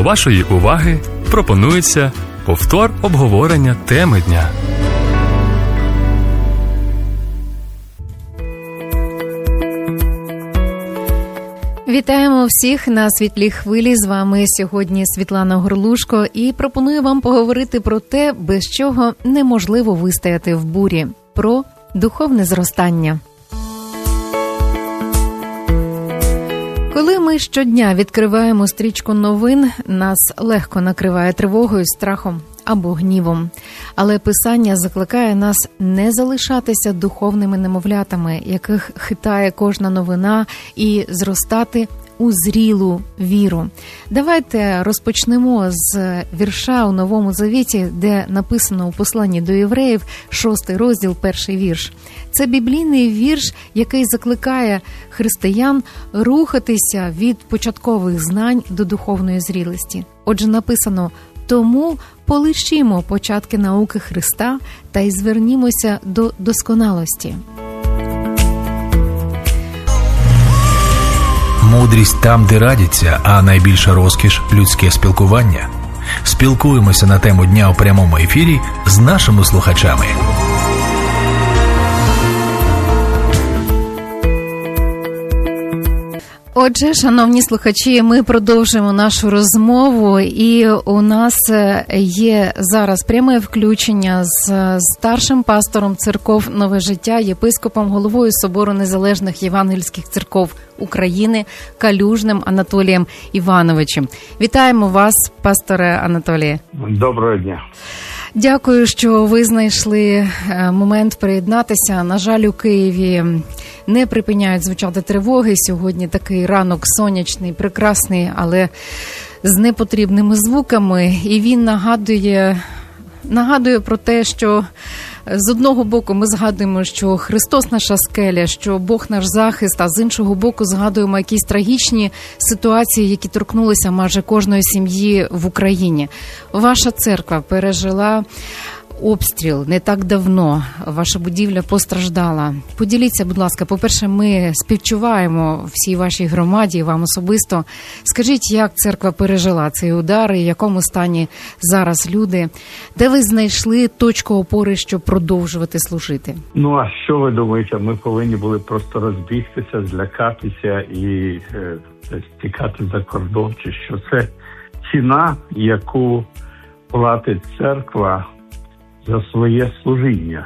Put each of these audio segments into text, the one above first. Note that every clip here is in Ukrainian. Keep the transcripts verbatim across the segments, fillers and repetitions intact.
До вашої уваги пропонується повтор обговорення теми дня. Вітаємо всіх на світлій хвилі. З вами сьогодні Світлана Горлушко і пропоную вам поговорити про те, без чого неможливо вистояти в бурі, про духовне зростання. Коли ми щодня відкриваємо стрічку новин, нас легко накриває тривогою, страхом або гнівом. Але Писання закликає нас не залишатися духовними немовлятами, яких хитає кожна новина, і зростати у зрілу віру. Давайте розпочнемо з вірша у Новому Завіті, де написано у посланні до євреїв, шостий розділ, перший вірш. Це біблійний вірш, який закликає християн рухатися від початкових знань до духовної зрілості. Отже, написано: «Тому полишімо початки науки Христа та й звернімося до досконалості». Мудрість там, де радяться, а найбільша розкіш – людське спілкування. Спілкуємося на тему дня у прямому ефірі з нашими слухачами. Отже, шановні слухачі, ми продовжуємо нашу розмову, і у нас є зараз пряме включення з старшим пастором церков «Нове життя», єпископом, головою Собору Незалежних Євангельських церков України Калюжним Анатолієм Івановичем. Вітаємо вас, пасторе Анатоліє. Доброго дня. Дякую, що ви знайшли момент приєднатися. На жаль, у Києві не припиняють звучати тривоги. Сьогодні такий ранок сонячний, прекрасний, але з непотрібними звуками. І він нагадує, нагадує про те, що з одного боку ми згадуємо, що Христос наша скеля, що Бог наш захист, а з іншого боку згадуємо якісь трагічні ситуації, які торкнулися майже кожної сім'ї в Україні. Ваша церква пережила обстріл не так давно, ваша будівля постраждала. Поділіться, будь ласка, по-перше, ми співчуваємо всій вашій громаді, вам особисто. Скажіть, як церква пережила цей удар, і в якому стані зараз люди? Де ви знайшли точку опори, щоб продовжувати служити? Ну, а що ви думаєте? Ми повинні були просто розбігтися, злякатися і е, тікати за кордон, чи що? Це ціна, яку платить церква за своє служіння.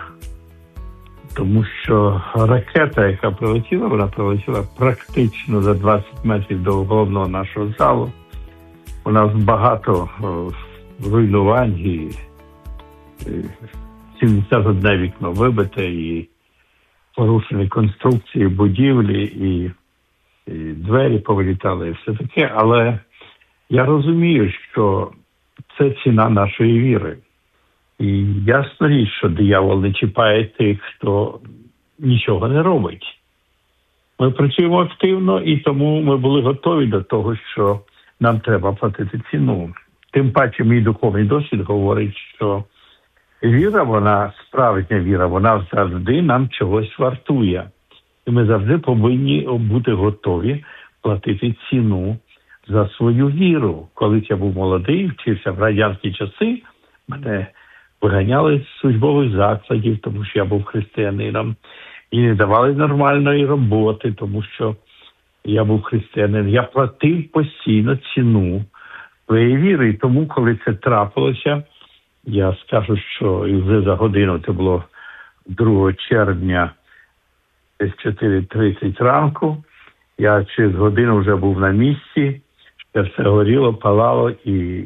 Тому що ракета, яка прилетіла, вона прилетіла практично за двадцять метрів до головного нашого залу. У нас багато о, руйнувань, і, і сімдесят одне вікно вибите, і порушені конструкції будівлі, і, і двері повилітали, і все таке. Але я розумію, що це ціна нашої віри. І ясно річ, що диявол не чіпає тих, хто нічого не робить. Ми працюємо активно, і тому ми були готові до того, що нам треба платити ціну. Тим паче мій духовний досвід говорить, що віра, вона, справжня віра, вона завжди нам чогось вартує. І ми завжди повинні бути готові платити ціну за свою віру. Коли я був молодий, вчився в радянські часи, мене виганяли з службових закладів, тому що я був християнином, і не давали нормальної роботи, тому що я був християнин. Я платив постійно ціну своєї віри, і тому, коли це трапилося, я скажу, що і вже за годину, це було другого червня, десь чотири тридцять ранку, я через годину вже був на місці, ще все горіло, палало, і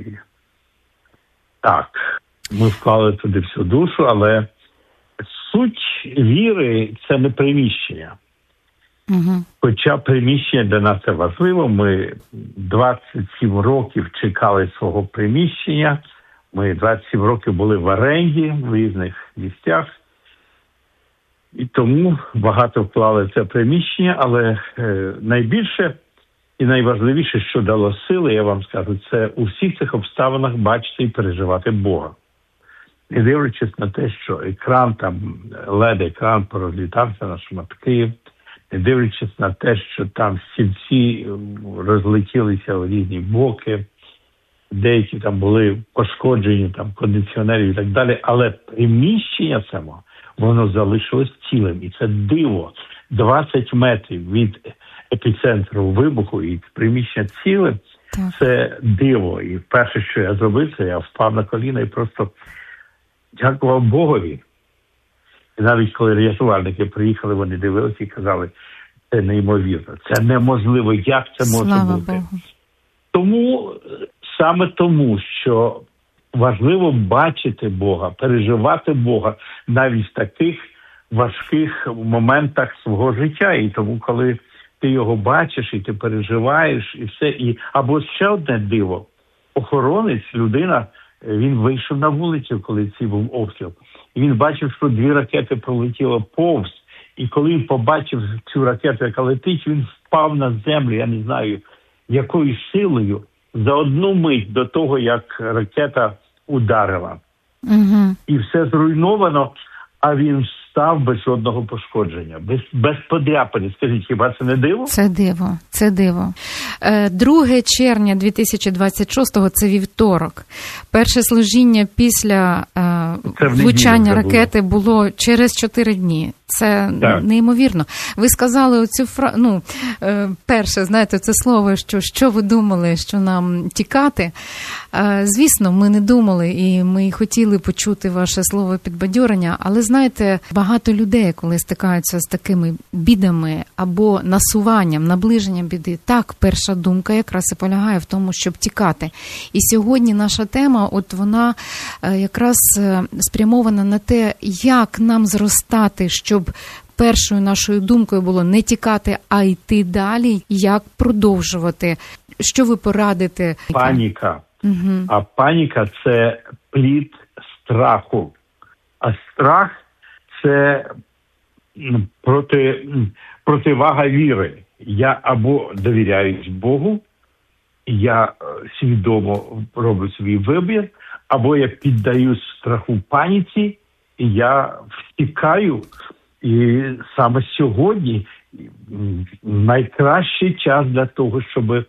так, ми вклали туди всю душу, але суть віри – це не приміщення. Угу. Хоча приміщення для нас це важливо. Ми двадцять сім років чекали свого приміщення. Ми двадцять сім років були в оренді в різних місцях. І тому багато вклали в це приміщення, але е, найбільше і найважливіше, що дало сили, я вам скажу, це у всіх цих обставинах бачити і переживати Бога. Не дивлячись на те, що екран, там, лед-екран порозлітався на шматки, не дивлячись на те, що там стільці розлетілися в різні боки, деякі там були пошкоджені, там кондиціонери і так далі, але приміщення само, воно залишилось цілим. І це диво. двадцять метрів від епіцентру вибуху і приміщення ціле, так. Це диво. І перше, що я зробив, це я впав на коліна і просто дякував Богові. І навіть коли рятувальники приїхали, вони дивилися і казали, це неймовірно, це неможливо, як це може Слава бути. Богу. Тому, саме тому, що важливо бачити Бога, переживати Бога навіть в таких важких моментах свого життя. І тому, коли ти його бачиш, і ти переживаєш, і все. І або ще одне диво. Охоронець, людина, він вийшов на вулицю, коли цей був обстріл. І він бачив, що дві ракети пролетіли повз. І коли він побачив цю ракету, яка летить, він впав на землю, я не знаю, якою силою, за одну мить до того, як ракета ударила. Угу. І все зруйновано, а він став без жодного пошкодження, без, без подряпини. Скажіть, хіба це не диво? Це диво, це диво. друге червня дві тисячі двадцять шостого, це вівторок. Перше служіння після е, влучання ракети було. було через чотири дні. Це так. Неймовірно. Ви сказали оцю фразу, ну, е, перше, знаєте, це слово, що що ви думали, що нам тікати. Е, звісно, ми не думали, і ми хотіли почути ваше слово підбадьорення, але, знаєте, багато людей, коли стикаються з такими бідами або насуванням, наближенням біди, так, перша думка якраз і полягає в тому, щоб тікати. І сьогодні наша тема, от вона е, якраз спрямована на те, як нам зростати, щоб першою нашою думкою було не тікати, а йти далі, як продовжувати. Що ви порадите? Паніка. Угу. А паніка – це плід страху. А страх – це проти, противага віри. Я або довіряюсь Богу, я свідомо роблю свій вибір, або я піддаюсь страху паніці, і я втікаю. І саме сьогодні найкращий час для того, щоб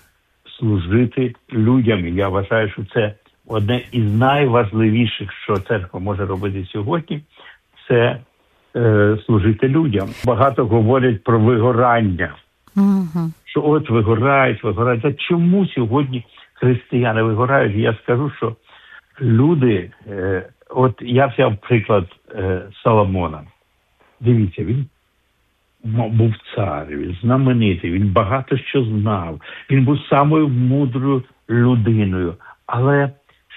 служити людям. Я вважаю, що це одне із найважливіших, що церква може робити сьогодні, це е, служити людям. Багато говорять про вигорання. Угу. Що от вигорають, вигорають. А чому сьогодні християни вигорають? Я скажу, що люди, е, от я взяв приклад е, Соломона. Дивіться, він був цар, він знаменитий, він багато що знав, він був самою мудрою людиною. Але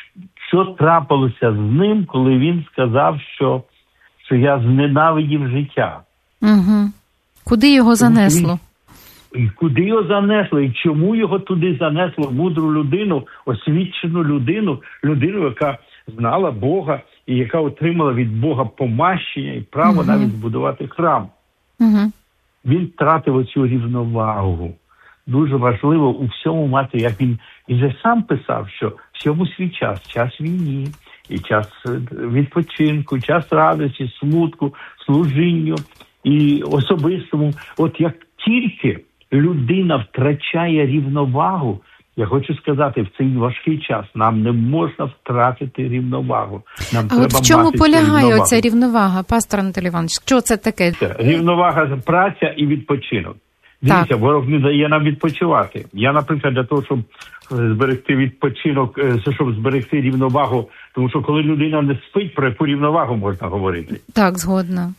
що трапилося з ним, коли він сказав, що, що я зненавидів життя? Угу. Куди його занесло? Він, куди його занесло? І чому його туди занесло? Мудру людину, освічену людину, людину, яка знала Бога, і яка отримала від Бога помащення і право uh-huh. навіть збудувати храм. Uh-huh. Він втратив оцю рівновагу. Дуже важливо у всьому мати, як він, він же сам писав, що всьому свій час, час війні, і час відпочинку, час радості, смутку, служінню і особистому. От як тільки людина втрачає рівновагу, я хочу сказати, в цей важкий час нам не можна втратити рівновагу. Нам а треба от в чому мати полягає оця рівновага, пастор Анатолій Іванович? Що це таке? Це рівновага, праця і відпочинок. Дивіться, ворог не дає нам відпочивати. Я, наприклад, для того, щоб зберегти відпочинок, щоб зберегти рівновагу, тому що коли людина не спить, про яку рівновагу можна говорити? Так, згодна.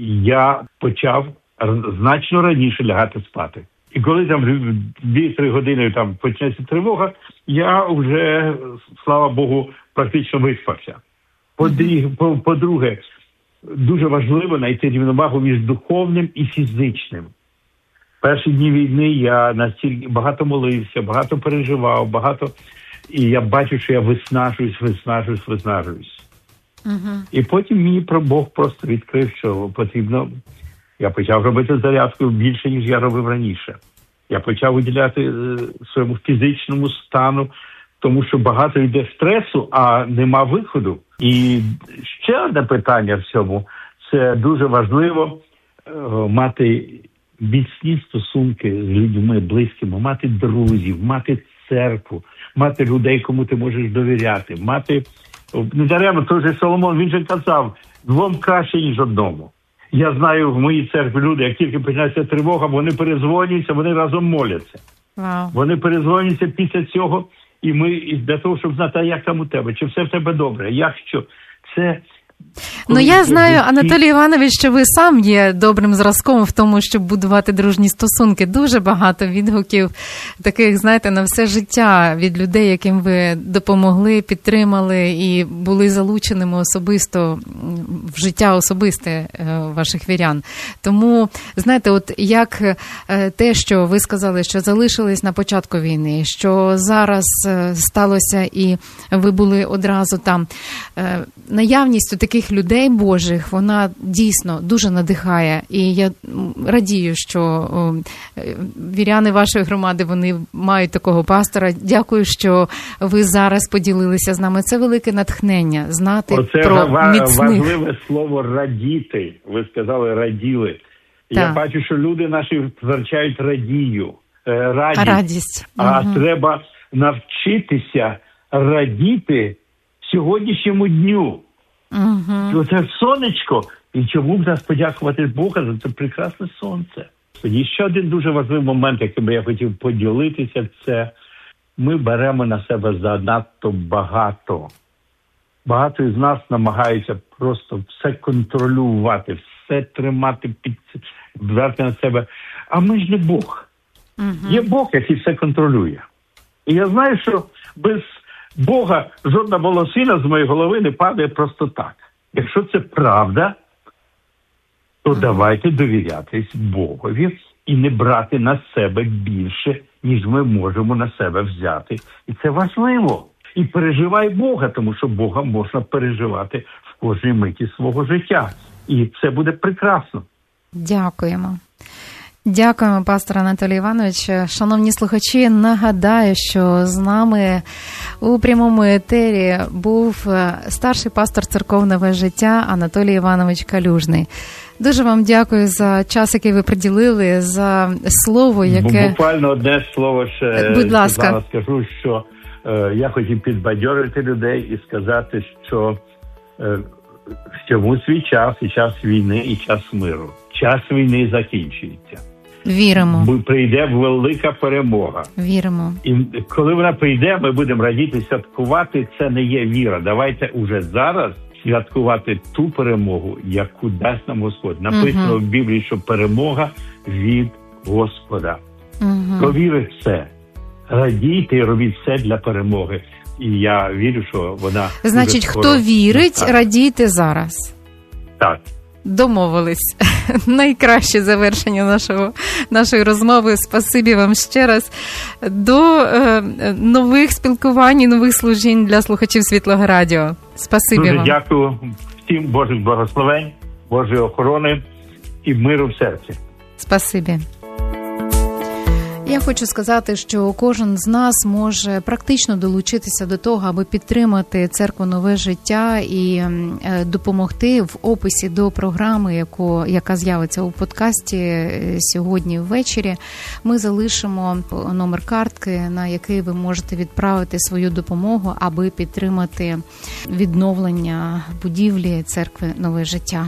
Я почав значно раніше лягати спати. І коли там дві-три години там почнеться тривога, я вже, слава Богу, практично виспався. Mm-hmm. По-друге, дуже важливо знайти рівновагу між духовним і фізичним. Перші дні війни я настільки багато молився, багато переживав, багато... І я бачу, що я виснажуюсь, виснажуюсь, виснажуюсь. Mm-hmm. І потім мені Бог просто відкрив, що потрібно... Я почав робити зарядку більше, ніж я робив раніше. Я почав виділяти е, своєму фізичному стану, тому що багато йде стресу, а нема виходу. І ще одне питання в цьому. Це дуже важливо е, мати міцні стосунки з людьми близькими, мати друзів, мати церкву, мати людей, кому ти можеш довіряти, мати, не даремно, той же Соломон, він же казав, двом краще, ніж одному. Я знаю в моїй церкві люди, як тільки починається тривога, вони перезвонюються, вони разом моляться. Wow. Вони перезвонюються після цього, і ми для того, щоб знати, а як там у тебе, чи все в тебе добре, як що. Це... Ну, я знаю, Анатолій Іванович, що ви сам є добрим зразком в тому, щоб будувати дружні стосунки. Дуже багато відгуків таких, знаєте, на все життя від людей, яким ви допомогли, підтримали і були залученими особисто в життя особисте ваших вірян. Тому, знаєте, от як те, що ви сказали, що залишились на початку війни, що зараз сталося і ви були одразу там, наявністю таких людей Божих, вона дійсно дуже надихає. І я радію, що віряни вашої громади, вони мають такого пастора. Дякую, що ви зараз поділилися з нами. Це велике натхнення, знати Оце про ва- міцних. важливе слово «радіти». Ви сказали «раділи». Так. Я бачу, що люди наші втрачають радію, радість. радість. А угу. треба навчитися радіти сьогоднішньому дню. Угу. Це сонечко. І чому б нас подякувати Бога за це прекрасне сонце? І ще один дуже важливий момент, яким я хотів поділитися, це ми беремо на себе занадто багато. Багато із нас намагаються просто все контролювати, все тримати під брати на себе. А ми ж не Бог. Угу. Є Бог, який все контролює. І я знаю, що без Бога жодна волосина з моєї голови не падає просто так. Якщо це правда, то mm-hmm. давайте довірятись Богові і не брати на себе більше, ніж ми можемо на себе взяти. І це важливо. І переживай Бога, тому що Бога можна переживати в кожній миті свого життя. І це буде прекрасно. Дякуємо. Дякуємо, пастор Анатолій Іванович. Шановні слухачі, нагадаю, що з нами у прямому етері був старший пастор церков «Нове життя» Анатолій Іванович Калюжний. Дуже вам дякую за час, який ви приділили, за слово, яке... Буквально одне слово ще. Будь ласка. Зараз скажу, що е, я хотів підбадьорити людей і сказати, що е, всьому свій час, і час війни, і час миру. Час війни закінчується. Віримо. Прийде велика перемога. Віримо. І коли вона прийде, ми будемо радіти, святкувати. Це не є віра. Давайте уже зараз святкувати ту перемогу, яку дасть нам Господь. Написано угу. в Біблії, що перемога від Господа. Угу. Хто вірить в це, радійте і робіть все для перемоги. І я вірю, що вона... Значить, хто вірить, настане. Радійте зараз. Так. Домовились. Найкраще завершення нашого, нашої розмови. Спасибі вам ще раз. До е, нових спілкувань і нових служінь для слухачів Світлого Радіо. Спасибі Дуже вам. дякую всім Божих благословень, Божої охорони і миру в серці. Спасибі. Я хочу сказати, що кожен з нас може практично долучитися до того, аби підтримати церкву «Нове життя» і допомогти в описі до програми, яку, яка з'явиться у подкасті сьогодні ввечері. Ми залишимо номер картки, на який ви можете відправити свою допомогу, аби підтримати відновлення будівлі церкви «Нове життя».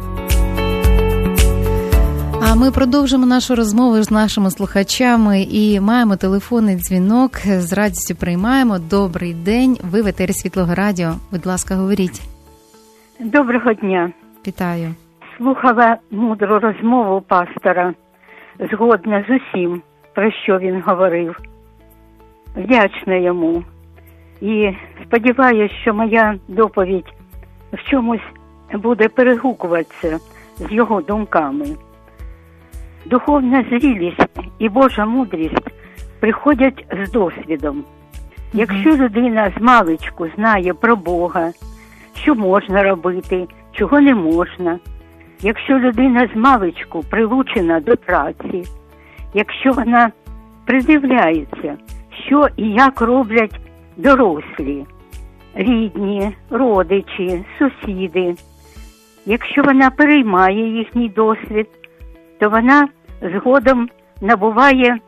А ми продовжимо нашу розмову з нашими слухачами і маємо телефонний дзвінок. З радістю приймаємо. Добрий день. Ви в етері Світлого Радіо. Будь ласка, говоріть. Доброго дня. Вітаю. Слухала мудру розмову пастора. Згодна з усім, про що він говорив. Вдячна йому. І сподіваюся, що моя доповідь в чомусь буде перегукуватися з його думками. Духовна зрілість і Божа мудрість приходять з досвідом. Mm-hmm. Якщо людина змалечку знає про Бога, що можна робити, чого не можна, якщо людина змалечку прилучена до праці, якщо вона придивляється, що і як роблять дорослі, рідні, родичі, сусіди, якщо вона переймає їхній досвід, то вона згодом набуває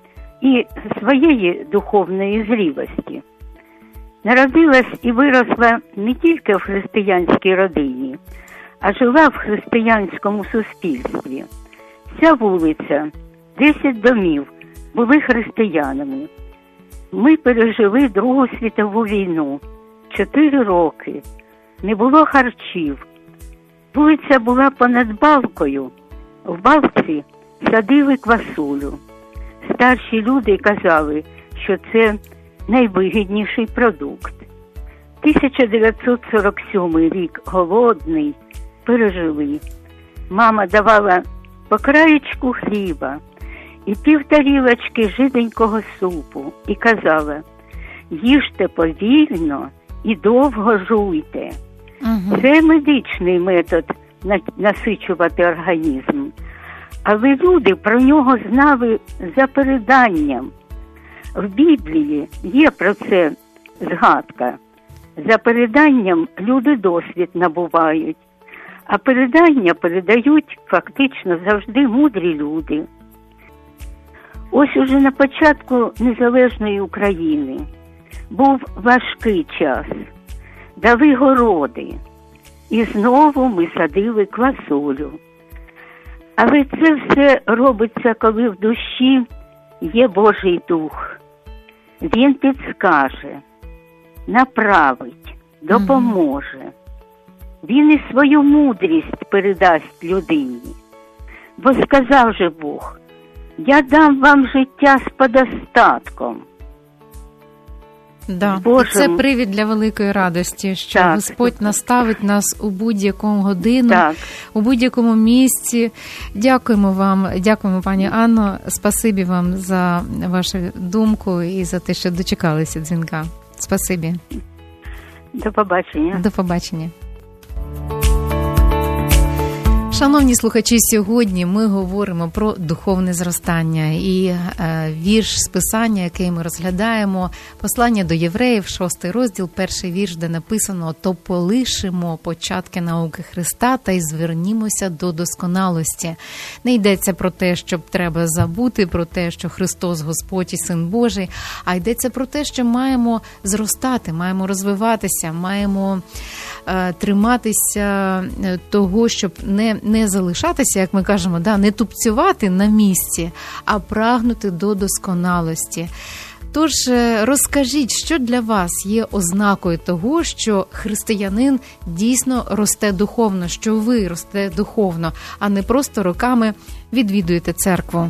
і своєї духовної зрілості. Народилась і виросла не тільки в християнській родині, а жила в християнському суспільстві. Ця вулиця, десять домів, були християнами. Ми пережили Другу світову війну. Чотири роки. Не було харчів. Вулиця була понад балкою. В балці садили квасолю. Старші люди казали, що це найвигідніший продукт. тисяча дев'ятсот сорок сьомий рік, голодний, пережили. Мама давала по краєчку хліба і пів тарілочки жиденького супу і казала: їжте повільно і довго жуйте. Угу. Це медичний метод насичувати організм. Але люди про нього знали за переданням. В Біблії є про це згадка. За переданням люди досвід набувають, а передання передають фактично завжди мудрі люди. Ось уже на початку незалежної України був важкий час. Дали городи, і знову ми садили квасолю. Але це все робиться, коли в душі є Божий Дух. Він підскаже, направить, допоможе. Він і свою мудрість передасть людині. Бо сказав же Бог: я дам вам життя з подостатком. Да. Божим... Це привід для великої радості, що так. Господь наставить нас у будь-яку годину, так. у будь-якому місці. Дякуємо вам, дякуємо, пані Анно, спасибі вам за вашу думку і за те, що дочекалися дзвінка. Спасибі. До побачення. До побачення. Шановні слухачі, сьогодні ми говоримо про духовне зростання і е, вірш з Писання, який ми розглядаємо, послання до євреїв, шостий розділ, перший вірш, де написано: «То полишимо початки науки Христа та й звернімося до досконалості». Не йдеться про те, що треба забути, про те, що Христос Господь і Син Божий, а йдеться про те, що маємо зростати, маємо розвиватися, маємо е, триматися того, щоб не не залишатися, як ми кажемо, да, не тупцювати на місці, а прагнути до досконалості. Тож розкажіть, що для вас є ознакою того, що християнин дійсно росте духовно, що ви росте духовно, а не просто роками відвідуєте церкву.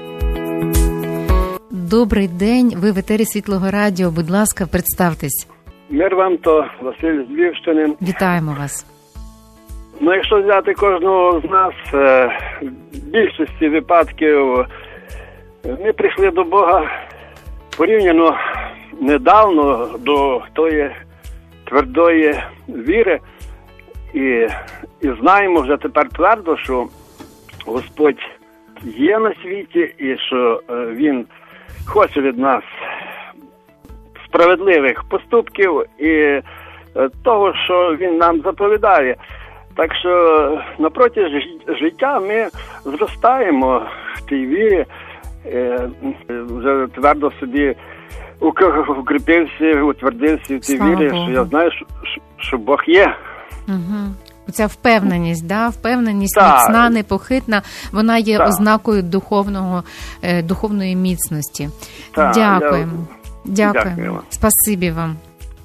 Добрий день, ви в етері Світлого Радіо, будь ласка, представтесь. Мир вам, то Василь з Львівщини. Вітаємо вас. Ну, якщо взяти кожного з нас, в більшості випадків ми прийшли до Бога порівняно недавно до тої твердої віри і, і знаємо вже тепер твердо, що Господь є на світі і що Він хоче від нас справедливих поступків і того, що Він нам заповідає. Так що напроти життя ми зростаємо в тій вірі, вже твердо собі укріпився, утвердився в тій Слава вірі, Богу. Що я знаю, що, що Бог є. Угу. Ця впевненість, да? впевненість так. міцна, непохитна, вона є так. ознакою духовного, духовної міцності. Так, Дякуємо. Я... Дякуємо. Дякую. Спасибі вам.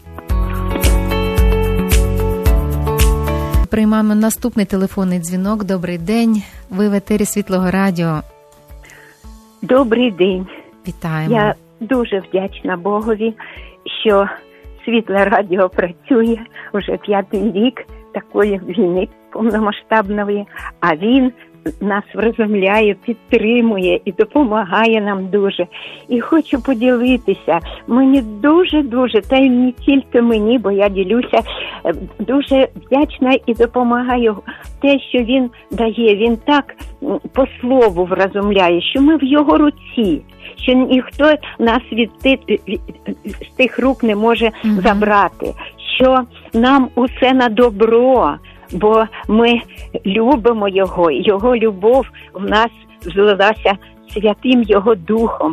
Приймаємо наступний телефонний дзвінок. Добрий день. Ви в етері Світлого Радіо. Добрий день. Вітаємо. Я дуже вдячна Богові, що Світле Радіо працює вже п'ятий рік такої війни повномасштабної, а він нас врозумляє, підтримує і допомагає нам дуже. І хочу поділитися, мені дуже-дуже, та й не тільки мені, бо я ділюся, дуже вдячна і допомагаю те, що він дає. Він так по слову врозумляє, що ми в його руці, що ніхто нас від, від, з тих рук не може mm-hmm. забрати, що нам усе на добро, бо ми любимо Його, Його любов в нас злилася святим Його Духом.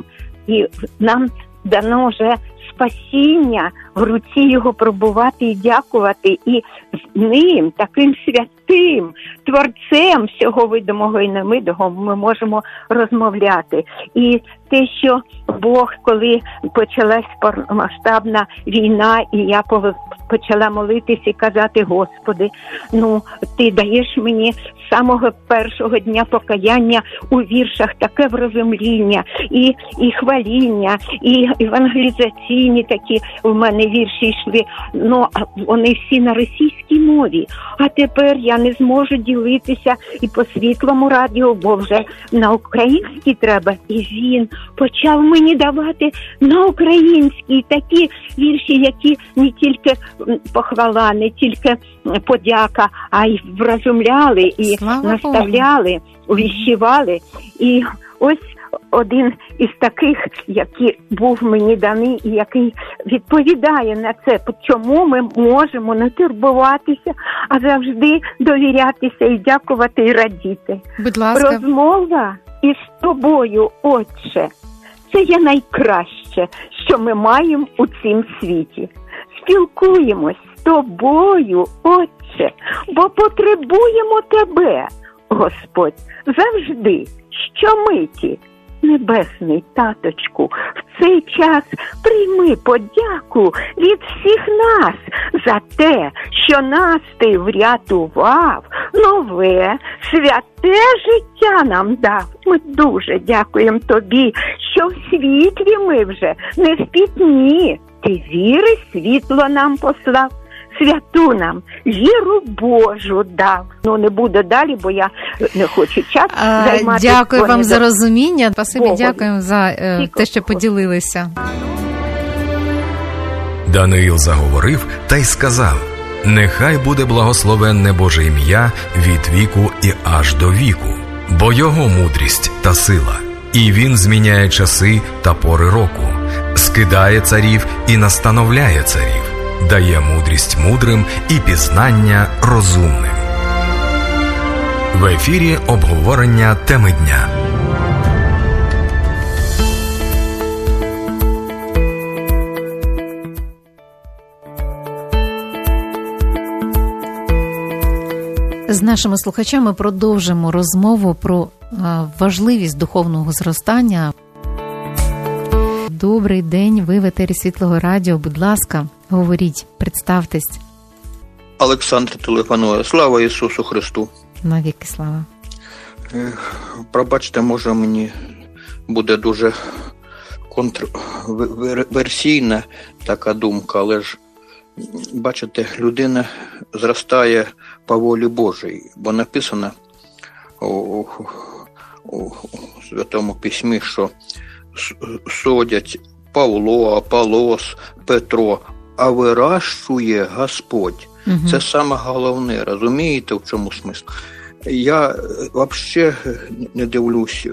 і нам дано вже спасіння, в руці його пробувати і дякувати, і з ним, таким святим творцем всього видимого і невидимого, ми можемо розмовляти. І те, що Бог, коли почалась масштабна війна, і я почала молитися і казати: Господи, ну, Ти даєш мені з самого першого дня покаяння у віршах таке врозумління, і, і хваління, і евангелізаційні такі в мене вірші йшли, ну, вони всі на російській мові. А тепер я не зможу ділитися і по світлому радіо, бо вже на українській треба. І він почав мені давати на українській такі вірші, які не тільки похвала, не тільки подяка, а й врозумляли, і Слава наставляли, Богу. Увіщували. І ось один із таких, який був мені даний і який відповідає на це, чому ми можемо не турбуватися, а завжди довірятися і дякувати, і радіти. Будь ласка. Розмова із тобою, Отче, це є найкраще, що ми маємо у цім світі. Спілкуємось з тобою, Отче, бо потребуємо тебе, Господь, завжди, щомиті. Небесний Таточку, в цей час прийми подяку від всіх нас за те, що нас ти врятував, нове, святе життя нам дав. Ми дуже дякуємо тобі, що в світлі ми вже не в пітьмі. Ти віри світло нам послав. Святу нам віру Божу дав. Ну, не буду далі, бо я не хочу час займатися. Дякую вам за розуміння. Спасибі, дякуємо за е, те, що поділилися. Даниїл заговорив та й сказав: «Нехай буде благословенне Боже ім'я від віку і аж до віку, бо його мудрість та сила, і він зміняє часи та пори року, скидає царів і настановляє царів, дає мудрість мудрим і пізнання розумним». В ефірі обговорення теми дня. З нашими слухачами продовжимо розмову про важливість духовного зростання. Добрий день, ви в етері Світлого радіо. Будь ласка, говоріть, представтесь. Олександр телефонує. Слава Ісусу Христу. Навіки слава. Пробачте, може мені буде дуже контрверсійна така думка, але ж, бачите, людина зростає по волі Божій, бо написано у, у, у Святому Письмі, що содять Павло, Аполос, Петро, а вирощує Господь. Угу. Це саме головне, розумієте, в чому смисл? Я взагалі не дивлюся,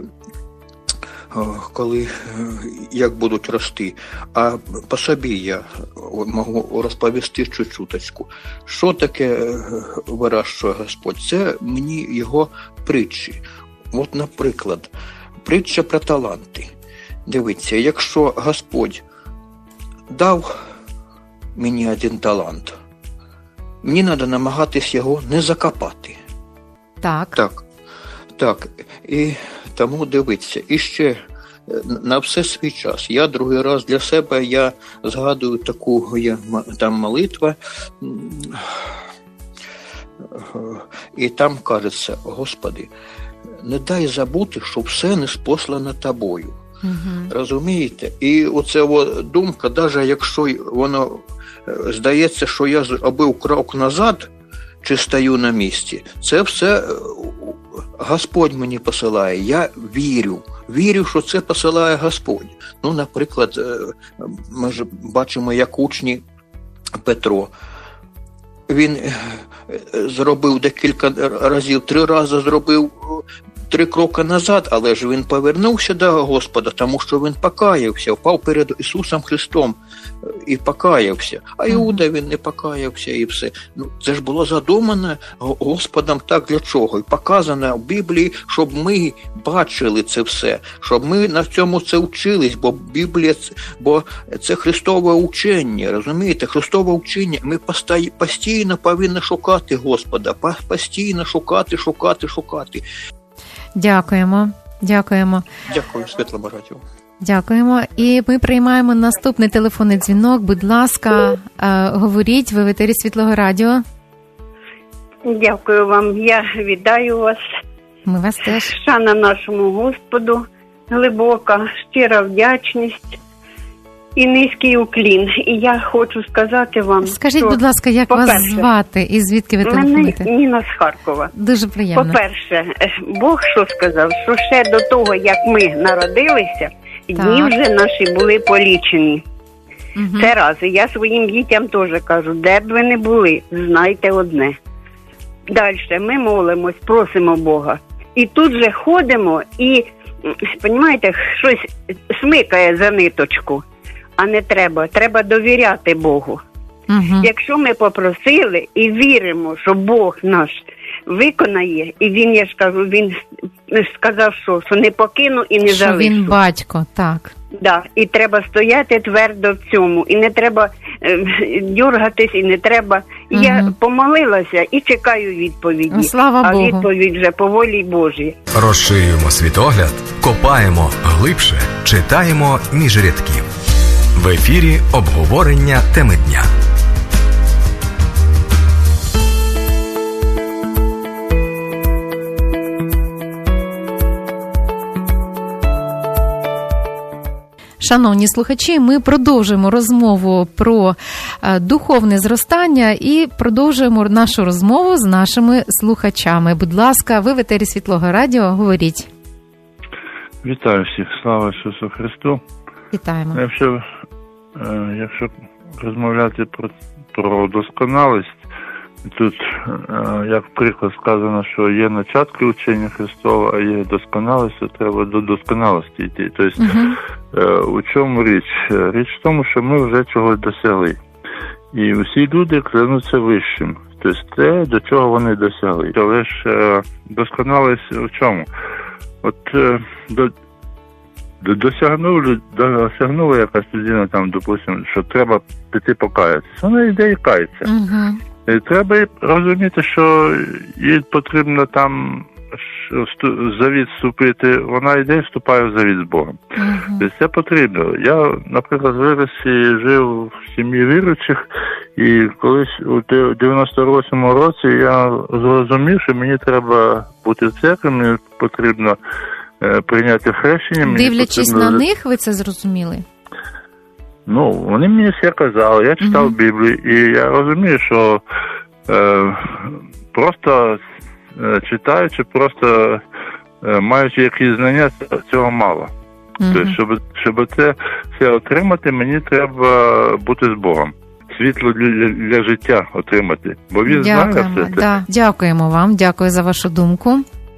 коли, як будуть рости, а по собі я можу розповісти чуть-чуточку. Що таке вирощує Господь? Це мені його притчі. От, наприклад, притча про таланти. Дивіться, якщо Господь дав мені один талант, мені треба намагатись його не закопати. Так. Так. Так. І тому дивіться. І ще на все свій час. Я другий раз для себе, я згадую таку, є там молитва, і там кажеться: Господи, не дай забути, що все не спослано тобою. Угу. Розумієте? І оце думка, навіть якщо воно здається, що я зробив крок назад, чи стою на місці, це все Господь мені посилає. Я вірю. Вірю, що це посилає Господь. Ну, наприклад, ми ж бачимо, як учні Петро. Він зробив декілька разів, три рази зробив три кроки назад, але ж він повернувся до Господа, тому що він покаявся, впав перед Ісусом Христом і покаявся. А Іуда, він не покаявся і все. Ну, це ж було задумано Господом так для чого? І показано в Біблії, щоб ми бачили це все, щоб ми на цьому це вчились, бо Біблія, бо це Христове учення, розумієте? Христове учення. Ми постійно повинні шукати Господа, постійно шукати, шукати, шукати. Дякуємо, дякуємо. Дякую, Світлому радіо. Дякуємо. І ми приймаємо наступний телефонний дзвінок. Будь ласка, говоріть, ви в етері Світлого радіо. Дякую вам. Я вітаю вас. Ми вас теж. Шана нашому Господу, глибока, щира вдячність і низький уклін. І я хочу сказати вам, скажіть, що, будь ласка, як вас звати і звідки ви телефонуєте? Мене Ніна з Харкова. Дуже приємно. По-перше, Бог що сказав, що ще до того, як ми народилися, так, дні вже наші були полічені. Угу. Це раз. І я своїм дітям теж кажу, де б ви не були, знайте одне. Далі ми молимось, просимо Бога. І тут же ходимо і, розумієте, щось смикає за ниточку. А не треба. Треба довіряти Богу. Угу. Якщо ми попросили і віримо, що Бог наш виконає, і він, я ж кажу, він сказав, що, що не покину і не що залишу. Що він батько, так. Да, і треба стояти твердо в цьому. І не треба е, дюргатись, і не треба. Угу. Я помолилася і чекаю відповіді. О, слава а Богу. відповідь вже по волі Божій. Розширюємо світогляд, копаємо глибше, читаємо між рядків. В ефірі обговорення теми дня. Шановні слухачі, ми продовжуємо розмову про духовне зростання і продовжуємо нашу розмову з нашими слухачами. Будь ласка, ви в етері Світлого радіо, говоріть. Вітаю всіх, слава Ісусу Христу. Вітаємо. Якщо, якщо розмовляти про, про досконалість, тут, як приклад сказано, що є начатки учення Христова, а є досконалість, то треба до досконалості йти. Тобто, uh-huh. у чому річ? Річ в тому, що ми вже чогось досягли. І всі люди клянуться вищим. Тобто те, до чого вони досягли. Але ж досконалість в чому? От до, до, досягнули, досягнула якась людина, там, допустимо, що треба піти покаятися. Вона йде і кається. Uh-huh. І треба розуміти, що їй потрібно там завіт вступити, вона йде і вступає в завіт з Богом. Uh-huh. Тобто це потрібно. Я, наприклад, виріс і жив в сім'ї віруючих, і колись у дев'яносто восьмому році я зрозумів, що мені треба бути в церкві, мені потрібно е, прийняти хрещення. Дивлячись потрібно... на них, ви це зрозуміли? Ну, вони мені все казали, я читав uh-huh. Біблію, і я розумію, що е, просто е, читаючи, просто е, маючи якісь знання, цього мало. Uh-huh. Тобто, щоб, щоб це все отримати, мені треба бути з Богом. Світло для, для життя отримати. Бо він знає все це. Да. Дякуємо вам, дякую за вашу думку.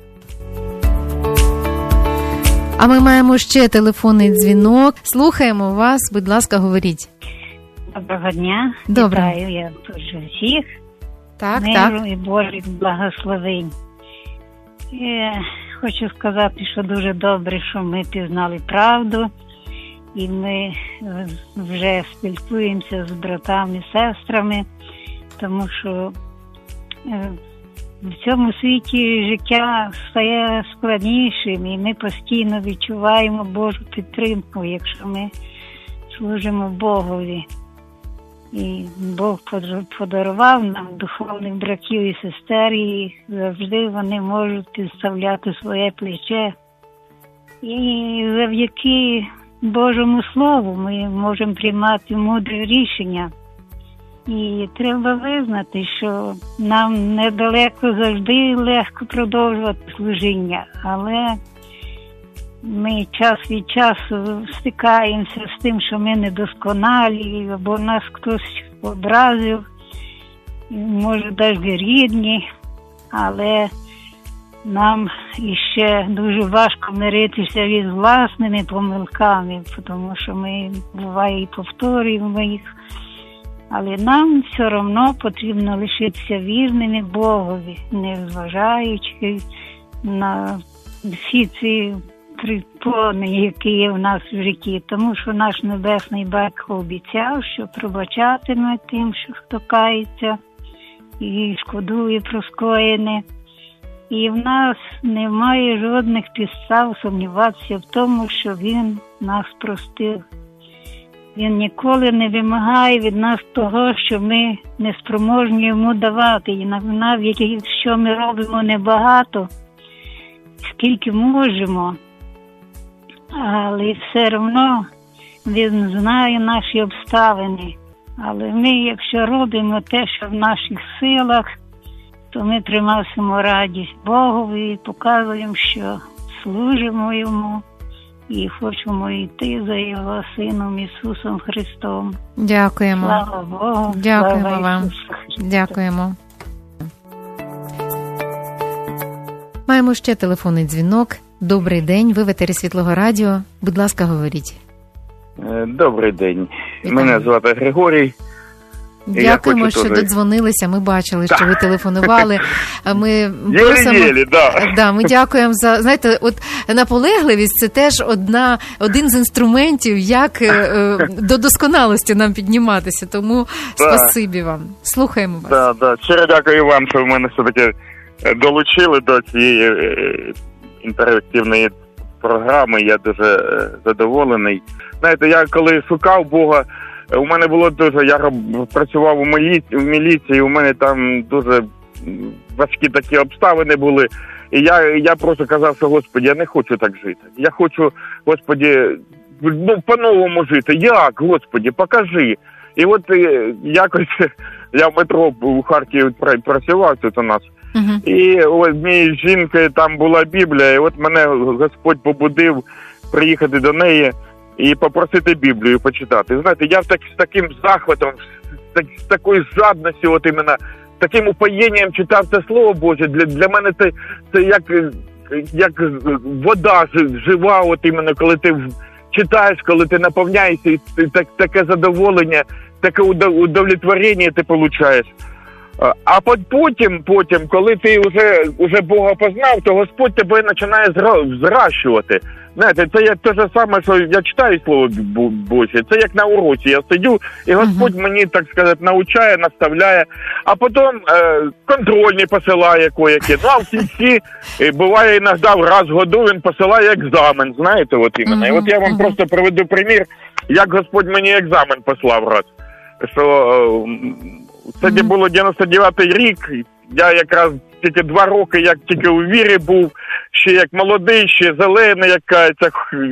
А ми маємо ще телефонний дзвінок. Слухаємо вас, будь ласка, говоріть. Доброго дня. Добре. Вітаю я дуже всіх. Так, Миру так. і Божих благословень. І хочу сказати, що дуже добре, що ми пізнали правду. І ми вже спілкуємося з братами, сестрами, тому що в цьому світі життя стає складнішим, і ми постійно відчуваємо Божу підтримку, якщо ми служимо Богові. І Бог подарував нам духовних братів і сестер, і завжди вони можуть підставляти своє плече. І завдяки Божому Слову ми можемо приймати мудрі рішення. І треба визнати, що нам недалеко завжди легко продовжувати служіння, але ми час від часу стикаємося з тим, що ми недосконалі, або нас хтось образив, може навіть рідні, але нам іще дуже важко миритися із власними помилками, тому що ми, буває, і повторюємо їх. Але нам все одно потрібно лишитися вірними Богові, не зважаючи на всі ці припони, які є в нас в житті. Тому що наш Небесний Батько обіцяв, що пробачатиме тим, що хто кається і шкодує про скоєне. І в нас немає жодних підстав сумніватися в тому, що Він нас простив. Він ніколи не вимагає від нас того, що ми не спроможні йому давати. І навіть якщо ми робимо небагато, скільки можемо, але все одно Він знає наші обставини. Але ми, якщо робимо те, що в наших силах, то ми приносимо радість Богові і показуємо, що служимо Йому і хочемо йти за Його Сином Ісусом Христом. Дякуємо. Слава Богу. Дякуємо слава вам. Ісусу. Дякуємо. Маємо ще телефонний дзвінок. Добрий день, ви в етері Світлого Радіо. Будь ласка, говоріть. Добрий день. Вітаю. Мене звати Григорій. Дякуємо, що теж... додзвонилися. Ми бачили, що ви телефонували. Ми просимо... Єлі-єлі, да. Да, ми дякуємо за, знаєте, от наполегливість – це теж одна, один з інструментів, як е, до досконалості нам підніматися. Тому да. Спасибі вам. Слухаємо вас. Да, да. Щиро дякую вам, що ви мене все-таки долучили до цієї інтерактивної програми. Я дуже задоволений. Знаєте, я коли шукав Бога, у мене було дуже, я працював у міліції, в міліції, у мене там дуже важкі такі обставини були. І я, я просто казав, що, Господи, я не хочу так жити. Я хочу, Господи, ну, по-новому жити. Як, Господи, покажи. І от якось я в метро у Харкові працював тут у нас. Uh-huh. І от мій жінки там була Біблія, і от мене Господь побудив приїхати до неї і попросити Біблію почитати. Знаєте, я так, з таким захватом, з, так, з такою жадністю, от іменно, таким упоєнням читав це Слово Боже. Для, для мене це, це як, як вода жива, от іменно, коли ти читаєш, коли ти наповняєшся, і так, таке задоволення, таке удовлетворення ти получаєш. А потім, потім, коли ти вже, вже Бога познав, то Господь тебе починає зращувати. Знаєте, це як те ж саме, що я читаю Слово Боже, це як на уроці. Я сидю, і Господь uh-huh. мені, так сказати, навчає, наставляє, а потім е, контрольні посилає кое-які. Ну, а в кінці, буває іноді, раз в году він посилає екзамен, знаєте, от іменно. Uh-huh. І от я вам uh-huh. просто приведу примір, як Господь мені екзамен послав раз. Що... Це mm-hmm. було дев'яносто дев'ятий рік, я якраз тільки два роки, як тільки у вірі був, ще як молодий, ще зелений, як кажеться,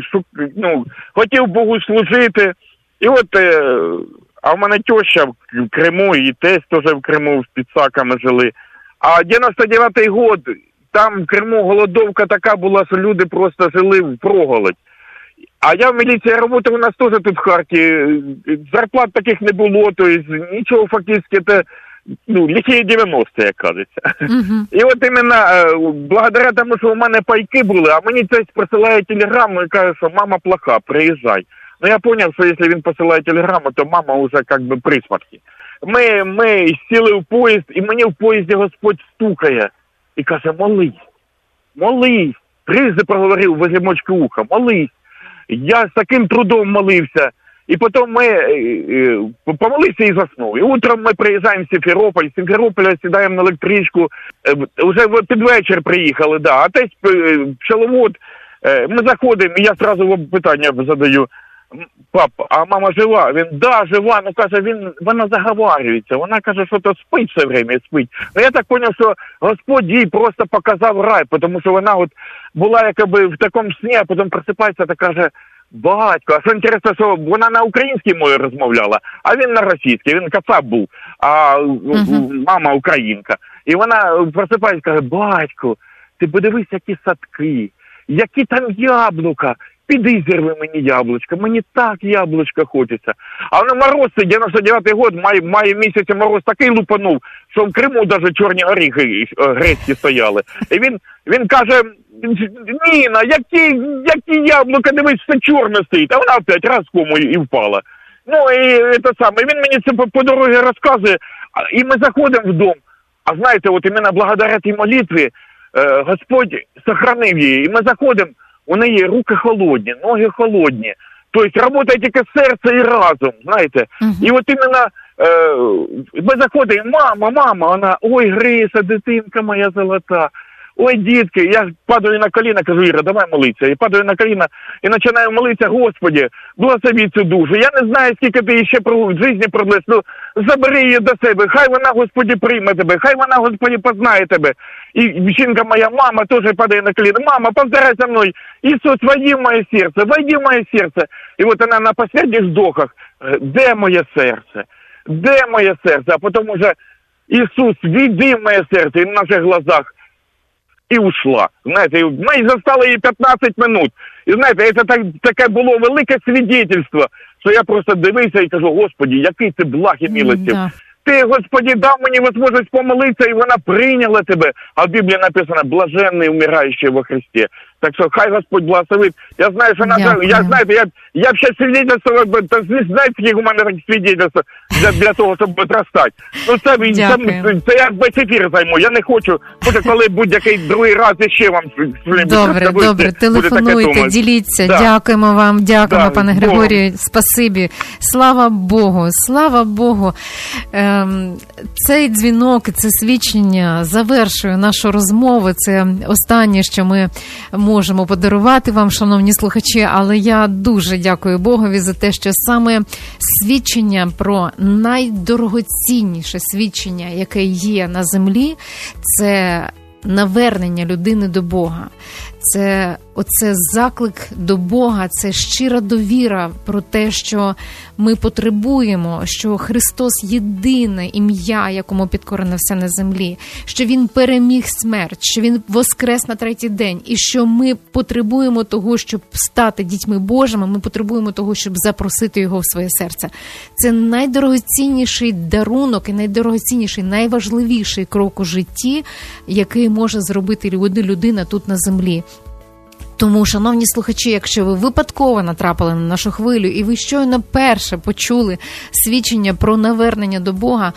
ну, хотів Богу служити. І от, е, а в мене теща в Криму, і тесть теж в Криму з підсаками жили. А дев'яносто дев'ятий год, там в Криму голодовка така була, що люди просто жили впроголодь. А я в міліції працював, у нас теж тут в Харкові, зарплат таких не було, то есть нічого фактично, це, ну, лихі дев'яності, як кажеться. Uh-huh. І от іменно, благодаря тому, що у мене пайки були, а мені хтось присилає телеграму і каже, що мама плоха, приїжджай. Ну я зрозумів, що якщо він посилає телеграму, то мама вже як би при смерті. Ми, ми сіли в поїзд, і мені в поїзді Господь стукає і каже, молись, молись, трижди проговорив возле мочки уха, молись. Я з таким трудом молився, і потім ми е, е, помолився і заснув. І утром ми приїжджаємо в Сімферополь, з Сімферополя сідаємо на електричку, е, вже під вечір приїхали, да. А тесть е, пчеловод, е, ми заходимо, і я одразу питання задаю, пап, а мама жива? Він, да, жива, ну каже, він, вона заговарюється, вона каже, що то спить все время, спить. Ну я так зрозумів, що Господь їй просто показав рай, тому що вона от була якби в такому сні, а потім просипається та каже, батько, а що інтересно, що вона на українській мові розмовляла, а він на російській, він кацап був, а uh-huh. мама українка. І вона просипається, каже, батько, ти подивись, які садки, які там яблука, піди зірви мені яблучко, мені так яблучко хочеться. А на мороз, дев'яносто дев'ятий год, має, має місяця мороз такий лупанув, що в Криму навіть чорні горіхи грецькі стояли. І він, він каже, Ніна, які, які яблука, дивись, все чорне стоїть. А вона опять раз кому і впала. Ну, і це саме, він мені це по, по дорозі розказує, і ми заходимо в дом. А знаєте, от іменно благодаря тій молитві е, Господь сохранив її. І ми заходимо, у неї руки холодні, ноги холодні. Тобто працює тільки серце і разум, знаєте. Uh-huh. І от іменно е, ми заходимо, мама, мама, вона, ой, Гриша, дитинка моя золота. Ой, дітки, я падаю на коліна, кажу, Іра, давай молитися. І падаю на коліна і починаю молитися, Господи, благослови цю душу. Я не знаю, скільки ти ще в житті продлиш, ну забери її до себе, хай вона, Господи, прийме тебе, хай вона, Господи, познає тебе. І жінка моя, мама, теж падає на коліна, мама, повторяй за мною, Ісус, войди в моє серце, войди в моє серце. І от вона на останніх вздохах, де моє серце, де моє серце, а потім уже, Ісус, війди в моє серце, і в наших глазах, і ушла. Знаєте, ми застали її п'ятнадцять минут. І знаєте, це так, таке було велике свідетельство, що я просто дивився і кажу, Господи, який ти благ і милостив. Mm, да. Ти, Господи, дав мені можливість помолитися, і вона прийняла тебе. А в Біблії написано, блаженний умираючий во Христі. Так що хай Господь благословить. Я знаю, що надо, я знаєте, я, я б ще свідетельство, не знаєте, які у мене такі свідетельства для, для того, щоб зростати. Ну це, це, це я весь ефір займу, я не хочу, буде коли будь-який другий раз ще вам добре, добре, телефонуйте, діліться, да. Дякуємо вам, дякуємо, да, пане Григорію, спасибі. Слава Богу, слава Богу. Ем, цей дзвінок, це свідчення завершує нашу розмову, це останнє, що ми можемо подарувати вам, шановні слухачі, але я дуже дякую Богові за те, що саме свідчення про найдорогоцінніше свідчення, яке є на землі, це навернення людини до Бога. Це оце заклик до Бога, це щира довіра про те, що ми потребуємо, що Христос єдине ім'я, якому підкорено все на землі, що Він переміг смерть, що Він воскрес на третій день, і що ми потребуємо того, щоб стати дітьми Божими, ми потребуємо того, щоб запросити Його в своє серце. Це найдорогоцінніший дарунок і найдорогоцінніший, найважливіший крок у житті, який може зробити людина тут на землі. Тому, шановні слухачі, якщо ви випадково натрапили на нашу хвилю і ви щойно перше почули свідчення про навернення до Бога,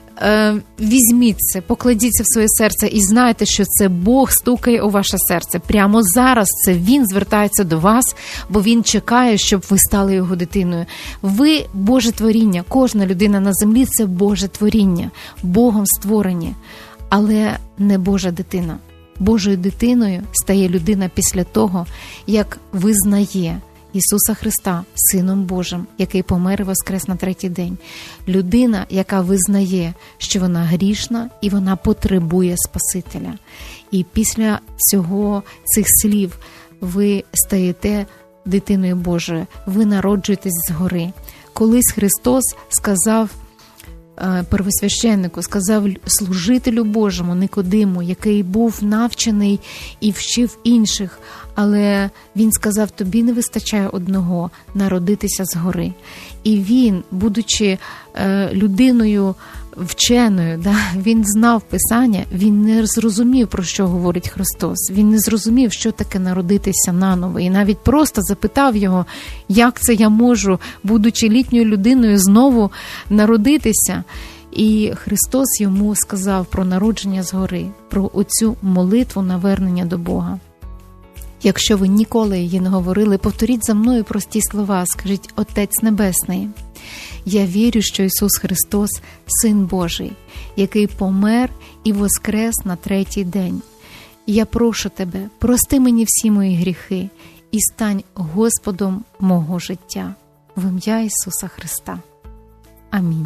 е, візьміть це, покладіться в своє серце і знайте, що це Бог стукає у ваше серце. Прямо зараз це Він звертається до вас, бо Він чекає, щоб ви стали Його дитиною. Ви – Боже творіння, кожна людина на землі – це Боже творіння, Богом створені, але не Божа дитина. Божою дитиною стає людина після того, як визнає Ісуса Христа Сином Божим, який помер і воскрес на третій день. Людина, яка визнає, що вона грішна і вона потребує Спасителя. І після цього, цих слів, ви стаєте дитиною Божою, ви народжуєтесь згори. Колись Христос сказав первосвященнику, сказав служителю Божому Никодиму, який був навчений і вчив інших, але він сказав, тобі не вистачає одного – народитися згори. І він, будучи е, людиною вченою, да, він знав Писання, він не зрозумів, про що говорить Христос. Він не зрозумів, що таке народитися наново. І навіть просто запитав його, як це я можу, будучи літньою людиною, знову народитися. І Христос йому сказав про народження згори, про оцю молитву навернення до Бога. Якщо ви ніколи її не говорили, повторіть за мною прості слова, скажіть: Отець Небесний, я вірю, що Ісус Христос – Син Божий, який помер і воскрес на третій день. Я прошу Тебе, прости мені всі мої гріхи і стань Господом мого життя. В ім'я Ісуса Христа. Амінь.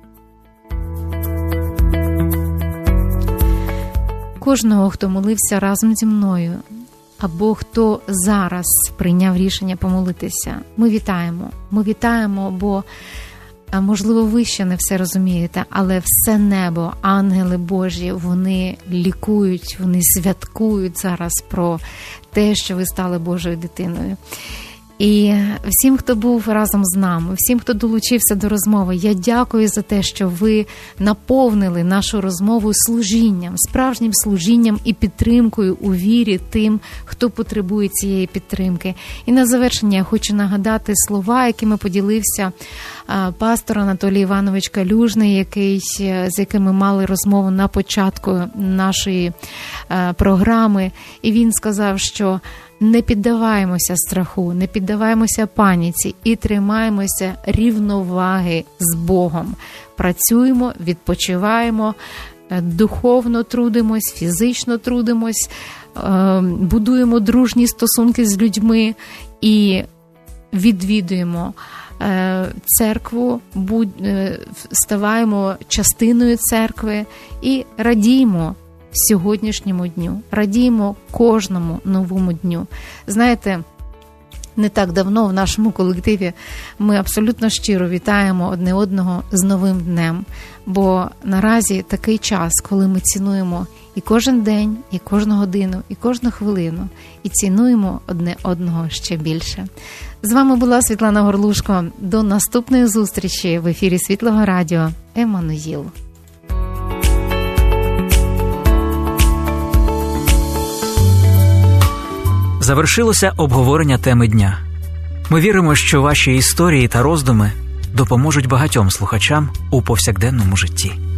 Кожного, хто молився разом зі мною, або хто зараз прийняв рішення помолитися, ми вітаємо. Ми вітаємо, бо А можливо, ви ще не все розумієте, але все небо, ангели Божі, вони лікують, вони святкують зараз про те, що ви стали Божою дитиною. І всім, хто був разом з нами, всім, хто долучився до розмови, я дякую за те, що ви наповнили нашу розмову служінням, справжнім служінням і підтримкою у вірі тим, хто потребує цієї підтримки. І на завершення я хочу нагадати слова, якими поділився пастор Анатолій Іванович Калюжний, який, з яким ми мали розмову на початку нашої програми. І він сказав, що не піддаваємося страху, не піддаваємося паніці і тримаємося рівноваги з Богом. Працюємо, відпочиваємо, духовно трудимось, фізично трудимось, будуємо дружні стосунки з людьми і відвідуємо церкву, ставаємо частиною церкви і радіємо сьогоднішньому дню, радіємо кожному новому дню. Знаєте, не так давно в нашому колективі ми абсолютно щиро вітаємо одне одного з новим днем, бо наразі такий час, коли ми цінуємо і кожен день, і кожну годину, і кожну хвилину, і цінуємо одне одного ще більше. З вами була Світлана Горлушко. До наступної зустрічі в ефірі Світлого радіо «Еммануїл». Завершилося обговорення теми дня. Ми віримо, що ваші історії та роздуми допоможуть багатьом слухачам у повсякденному житті.